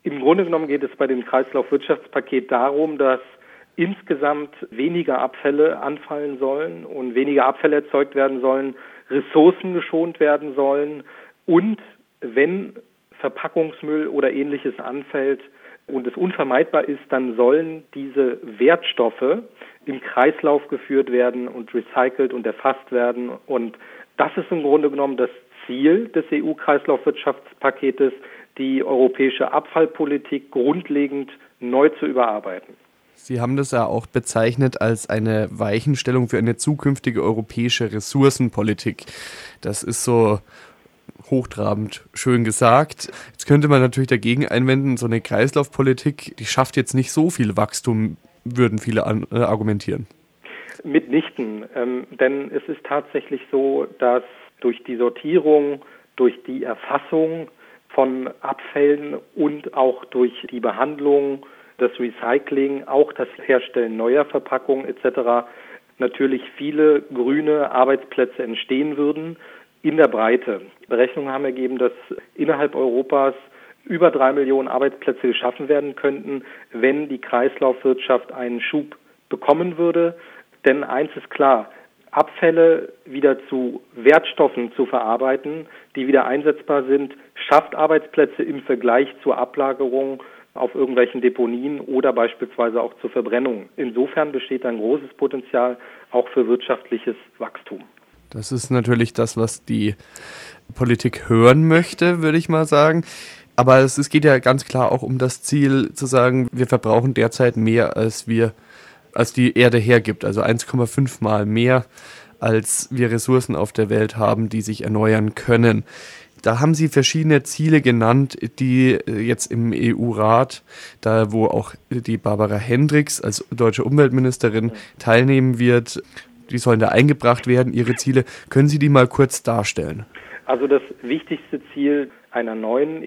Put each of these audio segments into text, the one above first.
Im Grunde genommen geht es bei dem Kreislaufwirtschaftspaket darum, dass insgesamt weniger Abfälle anfallen sollen und weniger Abfälle erzeugt werden sollen, Ressourcen geschont werden sollen und wenn Verpackungsmüll oder Ähnliches anfällt und es unvermeidbar ist, dann sollen diese Wertstoffe im Kreislauf geführt werden und recycelt und erfasst werden. Und das ist im Grunde genommen das Ziel des EU-Kreislaufwirtschaftspaketes, die europäische Abfallpolitik grundlegend neu zu überarbeiten. Sie haben das ja auch bezeichnet als eine Weichenstellung für eine zukünftige europäische Ressourcenpolitik. Das ist so hochtrabend schön gesagt. Jetzt könnte man natürlich dagegen einwenden, so eine Kreislaufpolitik, die schafft jetzt nicht so viel Wachstum, würden viele argumentieren. Mitnichten, denn es ist tatsächlich so, dass durch die Sortierung, durch die Erfassung von Abfällen und auch durch die Behandlung, das Recycling, auch das Herstellen neuer Verpackungen etc. natürlich viele grüne Arbeitsplätze entstehen würden in der Breite. Berechnungen haben ergeben, dass innerhalb Europas über 3 Millionen Arbeitsplätze geschaffen werden könnten, wenn die Kreislaufwirtschaft einen Schub bekommen würde. Denn eins ist klar, Abfälle wieder zu Wertstoffen zu verarbeiten, die wieder einsetzbar sind, schafft Arbeitsplätze im Vergleich zur Ablagerung auf irgendwelchen Deponien oder beispielsweise auch zur Verbrennung. Insofern besteht ein großes Potenzial auch für wirtschaftliches Wachstum. Das ist natürlich das, was die Politik hören möchte, würde ich mal sagen. Aber es geht ja ganz klar auch um das Ziel zu sagen, wir verbrauchen derzeit mehr, als die Erde hergibt. Also 1,5 Mal mehr, als wir Ressourcen auf der Welt haben, die sich erneuern können. Da haben Sie verschiedene Ziele genannt, die jetzt im EU-Rat, da wo auch die Barbara Hendricks als deutsche Umweltministerin teilnehmen wird, die sollen da eingebracht werden, Ihre Ziele. Können Sie die mal kurz darstellen? Also das wichtigste Ziel einer neuen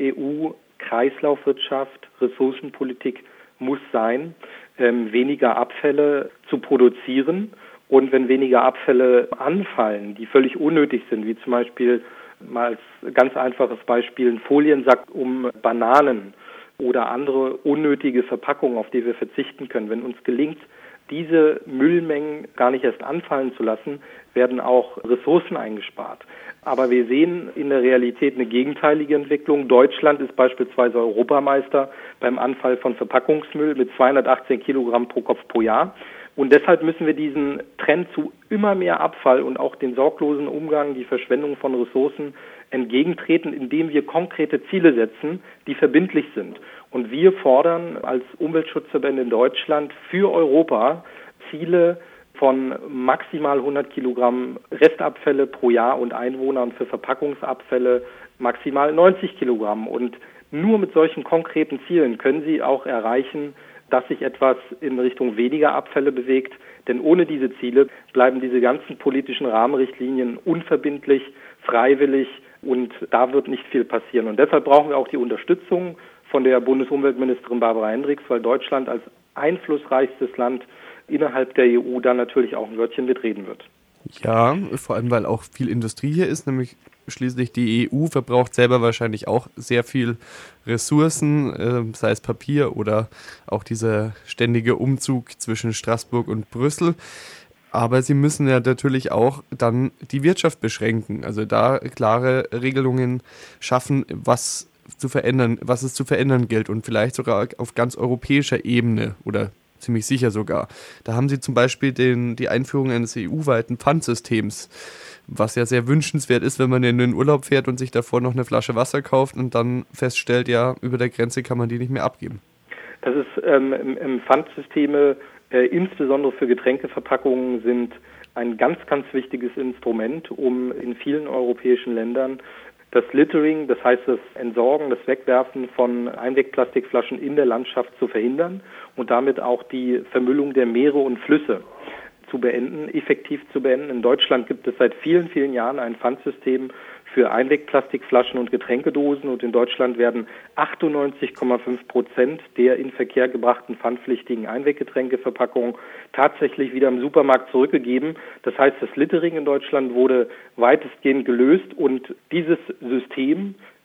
EU-Kreislaufwirtschaft, Ressourcenpolitik muss sein, weniger Abfälle zu produzieren. Und wenn weniger Abfälle anfallen, die völlig unnötig sind, wie zum Beispiel mal als ganz einfaches Beispiel ein Foliensack um Bananen oder andere unnötige Verpackungen, auf die wir verzichten können. Wenn uns gelingt, diese Müllmengen gar nicht erst anfallen zu lassen, werden auch Ressourcen eingespart. Aber wir sehen in der Realität eine gegenteilige Entwicklung. Deutschland ist beispielsweise Europameister beim Anfall von Verpackungsmüll mit 218 Kilogramm pro Kopf pro Jahr. Und deshalb müssen wir diesen Trend zu immer mehr Abfall und auch den sorglosen Umgang, die Verschwendung von Ressourcen entgegentreten, indem wir konkrete Ziele setzen, die verbindlich sind. Und wir fordern als Umweltschutzverbände in Deutschland für Europa Ziele von maximal 100 Kilogramm Restabfälle pro Jahr und Einwohner und für Verpackungsabfälle maximal 90 Kilogramm. Und nur mit solchen konkreten Zielen können Sie auch erreichen, dass sich etwas in Richtung weniger Abfälle bewegt. Denn ohne diese Ziele bleiben diese ganzen politischen Rahmenrichtlinien unverbindlich, freiwillig und da wird nicht viel passieren. Und deshalb brauchen wir auch die Unterstützung von der Bundesumweltministerin Barbara Hendricks, weil Deutschland als einflussreichstes Land innerhalb der EU dann natürlich auch ein Wörtchen mitreden wird. Ja, vor allem, weil auch viel Industrie hier ist, nämlich schließlich die EU verbraucht selber wahrscheinlich auch sehr viel Ressourcen, sei es Papier oder auch dieser ständige Umzug zwischen Straßburg und Brüssel. Aber sie müssen ja natürlich auch dann die Wirtschaft beschränken, also da klare Regelungen schaffen, was es zu verändern gilt und vielleicht sogar auf ganz europäischer Ebene oder ziemlich sicher sogar. Da haben sie zum Beispiel die Einführung eines EU-weiten Pfandsystems, was ja sehr wünschenswert ist, wenn man in den Urlaub fährt und sich davor noch eine Flasche Wasser kauft und dann feststellt, ja, über der Grenze kann man die nicht mehr abgeben. Das ist im Pfandsysteme, insbesondere für Getränkeverpackungen, sind ein ganz, ganz wichtiges Instrument, um in vielen europäischen Ländern das Littering, das heißt das Entsorgen, das Wegwerfen von Einwegplastikflaschen in der Landschaft zu verhindern und damit auch die Vermüllung der Meere und Flüsse effektiv zu beenden. In Deutschland gibt es seit vielen, vielen Jahren ein Pfandsystem für Einwegplastikflaschen und Getränkedosen und in Deutschland werden 98,5% der in Verkehr gebrachten pfandpflichtigen Einweggetränkeverpackungen tatsächlich wieder im Supermarkt zurückgegeben. Das heißt, das Littering in Deutschland wurde weitestgehend gelöst und dieses System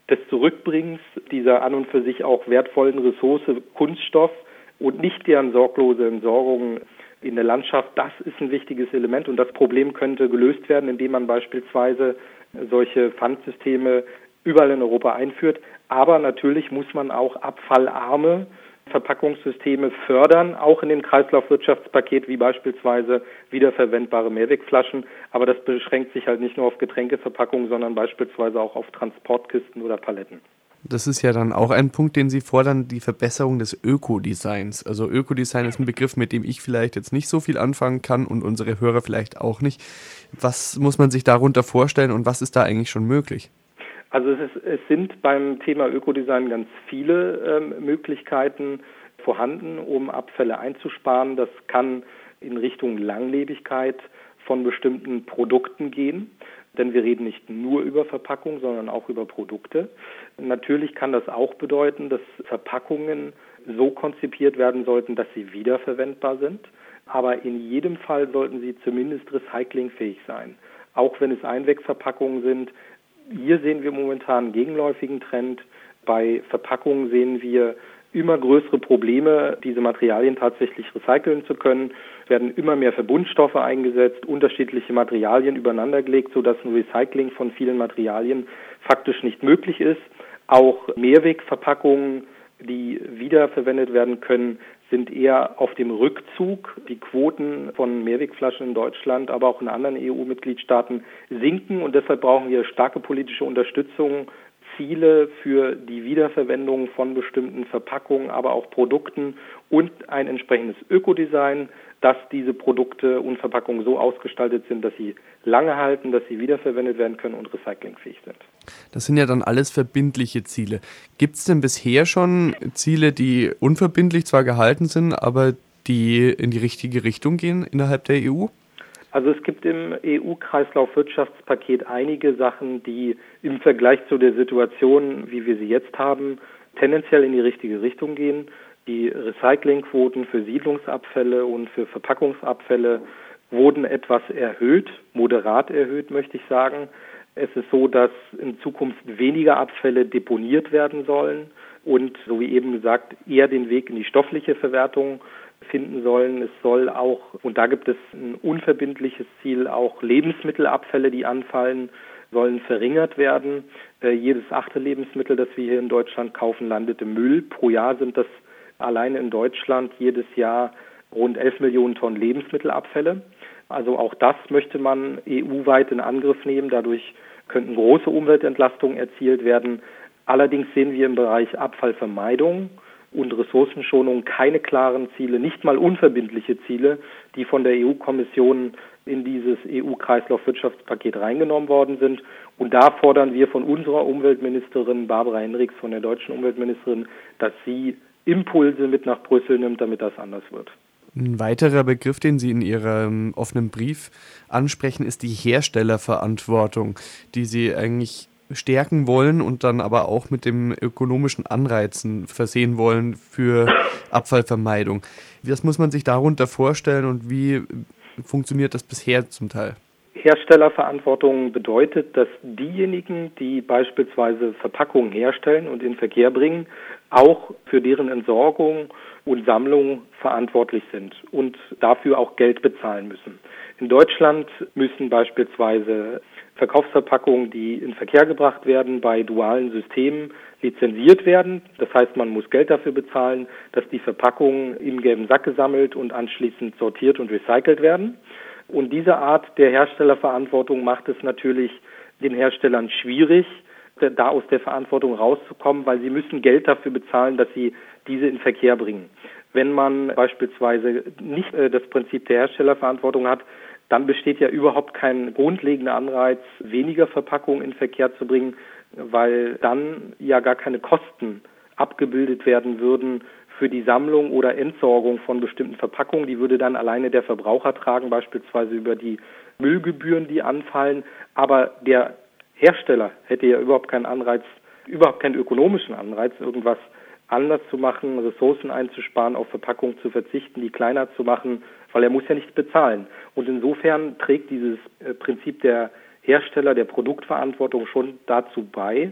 des Zurückbringens dieser an und für sich auch wertvollen Ressource Kunststoff und nicht deren sorglose Entsorgung in der Landschaft, das ist ein wichtiges Element und das Problem könnte gelöst werden, indem man beispielsweise solche Pfandsysteme überall in Europa einführt. Aber natürlich muss man auch abfallarme Verpackungssysteme fördern, auch in dem Kreislaufwirtschaftspaket, wie beispielsweise wiederverwendbare Mehrwegflaschen. Aber das beschränkt sich halt nicht nur auf Getränkeverpackungen, sondern beispielsweise auch auf Transportkisten oder Paletten. Das ist ja dann auch ein Punkt, den Sie fordern, die Verbesserung des Ökodesigns. Also Ökodesign ist ein Begriff, mit dem ich vielleicht jetzt nicht so viel anfangen kann und unsere Hörer vielleicht auch nicht. Was muss man sich darunter vorstellen und was ist da eigentlich schon möglich? Also es sind beim Thema Ökodesign ganz viele Möglichkeiten vorhanden, um Abfälle einzusparen. Das kann in Richtung Langlebigkeit von bestimmten Produkten gehen, denn wir reden nicht nur über Verpackung, sondern auch über Produkte. Natürlich kann das auch bedeuten, dass Verpackungen so konzipiert werden sollten, dass sie wiederverwendbar sind, aber in jedem Fall sollten sie zumindest recyclingfähig sein. Auch wenn es Einwegverpackungen sind. Hier sehen wir momentan einen gegenläufigen Trend. Bei Verpackungen sehen wir immer größere Probleme, diese Materialien tatsächlich recyceln zu können. Es werden immer mehr Verbundstoffe eingesetzt, unterschiedliche Materialien übereinandergelegt, sodass ein Recycling von vielen Materialien faktisch nicht möglich ist. Auch Mehrwegverpackungen, die wiederverwendet werden können, sind eher auf dem Rückzug. Die Quoten von Mehrwegflaschen in Deutschland, aber auch in anderen EU-Mitgliedstaaten sinken und deshalb brauchen wir starke politische Unterstützung, Ziele für die Wiederverwendung von bestimmten Verpackungen, aber auch Produkten und ein entsprechendes Ökodesign, dass diese Produkte und Verpackungen so ausgestaltet sind, dass sie lange halten, dass sie wiederverwendet werden können und recyclingfähig sind. Das sind ja dann alles verbindliche Ziele. Gibt es denn bisher schon Ziele, die unverbindlich zwar gehalten sind, aber die in die richtige Richtung gehen innerhalb der EU? Also es gibt im EU-Kreislaufwirtschaftspaket einige Sachen, die im Vergleich zu der Situation, wie wir sie jetzt haben, tendenziell in die richtige Richtung gehen. Die Recyclingquoten für Siedlungsabfälle und für Verpackungsabfälle wurden etwas erhöht, moderat erhöht, möchte ich sagen. Es ist so, dass in Zukunft weniger Abfälle deponiert werden sollen und, so wie eben gesagt, eher den Weg in die stoffliche Verwertung finden sollen. Es soll auch, und da gibt es ein unverbindliches Ziel, auch Lebensmittelabfälle, die anfallen, sollen verringert werden. Jedes 8. Lebensmittel, das wir hier in Deutschland kaufen, landet im Müll. Pro Jahr sind das alleine in Deutschland jedes Jahr rund 11 Millionen Tonnen Lebensmittelabfälle. Also auch das möchte man EU-weit in Angriff nehmen. Dadurch könnten große Umweltentlastungen erzielt werden. Allerdings sehen wir im Bereich Abfallvermeidung und Ressourcenschonung keine klaren Ziele, nicht mal unverbindliche Ziele, die von der EU-Kommission in dieses EU-Kreislaufwirtschaftspaket reingenommen worden sind. Und da fordern wir von unserer Umweltministerin Barbara Hinrichs, von der deutschen Umweltministerin, dass sie Impulse mit nach Brüssel nimmt, damit das anders wird. Ein weiterer Begriff, den Sie in Ihrem offenen Brief ansprechen, ist die Herstellerverantwortung, die Sie eigentlich stärken wollen und dann aber auch mit dem ökonomischen Anreizen versehen wollen für Abfallvermeidung. Was muss man sich darunter vorstellen und wie funktioniert das bisher zum Teil? Herstellerverantwortung bedeutet, dass diejenigen, die beispielsweise Verpackungen herstellen und in Verkehr bringen, auch für deren Entsorgung und Sammlung verantwortlich sind und dafür auch Geld bezahlen müssen. In Deutschland müssen beispielsweise Verkaufsverpackungen, die in Verkehr gebracht werden, bei dualen Systemen lizenziert werden. Das heißt, man muss Geld dafür bezahlen, dass die Verpackungen im gelben Sack gesammelt und anschließend sortiert und recycelt werden. Und diese Art der Herstellerverantwortung macht es natürlich den Herstellern schwierig, da aus der Verantwortung rauszukommen, weil sie müssen Geld dafür bezahlen, dass sie diese in Verkehr bringen. Wenn man beispielsweise nicht das Prinzip der Herstellerverantwortung hat, dann besteht ja überhaupt kein grundlegender Anreiz, weniger Verpackungen in Verkehr zu bringen, weil dann ja gar keine Kosten abgebildet werden würden für die Sammlung oder Entsorgung von bestimmten Verpackungen. Die würde dann alleine der Verbraucher tragen, beispielsweise über die Müllgebühren, die anfallen. Aber der Hersteller hätte ja überhaupt keinen Anreiz, überhaupt keinen ökonomischen Anreiz, irgendwas anders zu machen, Ressourcen einzusparen, auf Verpackungen zu verzichten, die kleiner zu machen, weil er muss ja nicht bezahlen. Und insofern trägt dieses Prinzip der Hersteller, der Produktverantwortung schon dazu bei,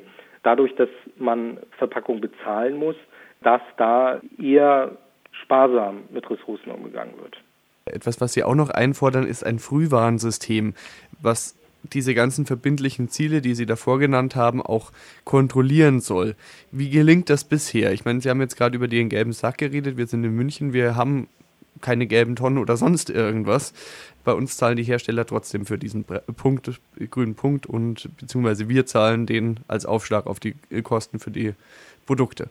dadurch, dass man Verpackung bezahlen muss, dass da eher sparsam mit Ressourcen umgegangen wird. Etwas, was Sie auch noch einfordern, ist ein Frühwarnsystem, was diese ganzen verbindlichen Ziele, die Sie davor genannt haben, auch kontrollieren soll. Wie gelingt das bisher? Ich meine, Sie haben jetzt gerade über den gelben Sack geredet, wir sind in München, wir haben keine gelben Tonnen oder sonst irgendwas. Bei uns zahlen die Hersteller trotzdem für diesen grünen Punkt und beziehungsweise wir zahlen den als Aufschlag auf die Kosten für die Produkte.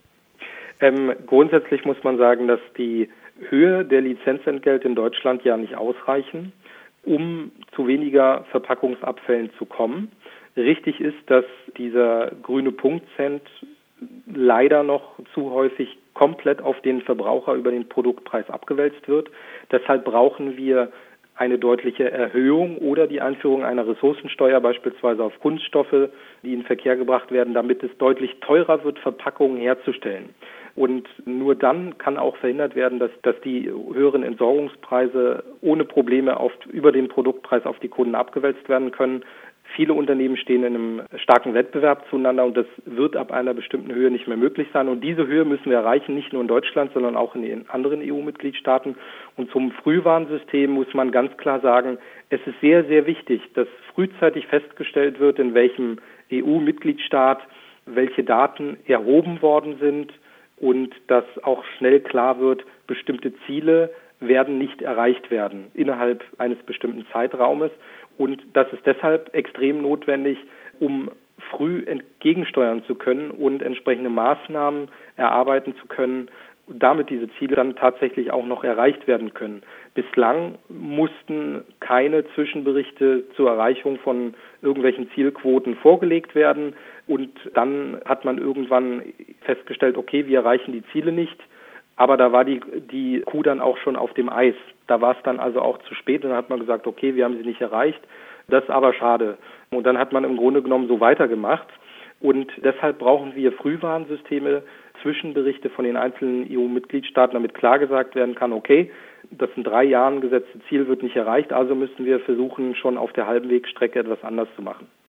Grundsätzlich muss man sagen, dass die Höhe der Lizenzentgelte in Deutschland ja nicht ausreichen, um zu weniger Verpackungsabfällen zu kommen. Richtig ist, dass dieser grüne Punktcent leider noch zu häufig komplett auf den Verbraucher über den Produktpreis abgewälzt wird. Deshalb brauchen wir eine deutliche Erhöhung oder die Einführung einer Ressourcensteuer beispielsweise auf Kunststoffe, die in den Verkehr gebracht werden, damit es deutlich teurer wird, Verpackungen herzustellen. Und nur dann kann auch verhindert werden, dass die höheren Entsorgungspreise ohne Probleme über den Produktpreis auf die Kunden abgewälzt werden können. Viele Unternehmen stehen in einem starken Wettbewerb zueinander und das wird ab einer bestimmten Höhe nicht mehr möglich sein. Und diese Höhe müssen wir erreichen, nicht nur in Deutschland, sondern auch in den anderen EU-Mitgliedstaaten. Und zum Frühwarnsystem muss man ganz klar sagen, es ist sehr, sehr wichtig, dass frühzeitig festgestellt wird, in welchem EU-Mitgliedstaat welche Daten erhoben worden sind und dass auch schnell klar wird, bestimmte Ziele werden nicht erreicht werden innerhalb eines bestimmten Zeitraumes. Und das ist deshalb extrem notwendig, um früh entgegensteuern zu können und entsprechende Maßnahmen erarbeiten zu können, damit diese Ziele dann tatsächlich auch noch erreicht werden können. Bislang mussten keine Zwischenberichte zur Erreichung von irgendwelchen Zielquoten vorgelegt werden und dann hat man irgendwann festgestellt, okay, wir erreichen die Ziele nicht, aber da war die Kuh dann auch schon auf dem Eis. Da war es dann also auch zu spät und dann hat man gesagt, okay, wir haben sie nicht erreicht, das ist aber schade. Und dann hat man im Grunde genommen so weitergemacht und deshalb brauchen wir Frühwarnsysteme, Zwischenberichte von den einzelnen EU-Mitgliedstaaten, damit klar gesagt werden kann, okay, das in 3 Jahren gesetzte Ziel wird nicht erreicht, also müssen wir versuchen, schon auf der halben Wegstrecke etwas anders zu machen.